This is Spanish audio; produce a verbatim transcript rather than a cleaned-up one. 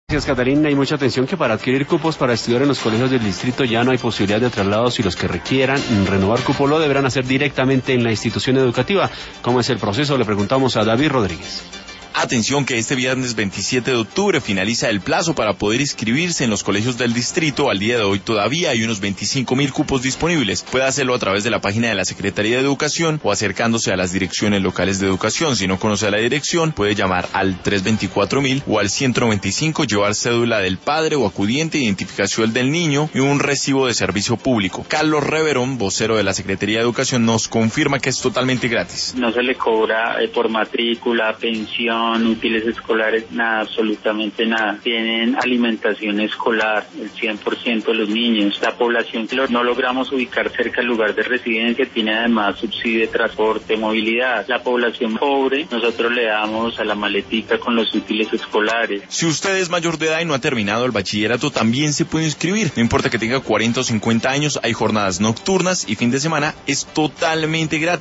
Gracias, Catalina, y mucha atención que para adquirir cupos para estudiar en los colegios del distrito ya no hay posibilidad de traslados y los que requieran renovar cupo lo deberán hacer directamente en la institución educativa. ¿Cómo es el proceso? Le preguntamos a David Rodríguez. Atención que este viernes veintisiete de octubre finaliza el plazo para poder inscribirse en los colegios del distrito. Al día de hoy todavía hay unos veinticinco mil cupos disponibles. Puede hacerlo a través de la página de la Secretaría de Educación o acercándose a las direcciones locales de educación. Si no conoce la dirección, puede llamar al tres veinticuatro mil o al ciento noventa y cinco, llevar cédula del padre o acudiente, identificación del niño y un recibo de servicio público. Carlos Reverón, vocero de la Secretaría de Educación, nos confirma que es totalmente gratis. No se le cobra eh, por matrícula, pensión, útiles escolares, nada, absolutamente nada. Tienen alimentación escolar, el cien por ciento de los niños. La población que no logramos ubicar cerca del lugar de residencia tiene además subsidio de transporte, movilidad. La población pobre, nosotros le damos a la maletica con los útiles escolares. Si usted es mayor de edad y no ha terminado el bachillerato, también se puede inscribir. No importa que tenga cuarenta o cincuenta años, hay jornadas nocturnas y fin de semana, es totalmente gratis.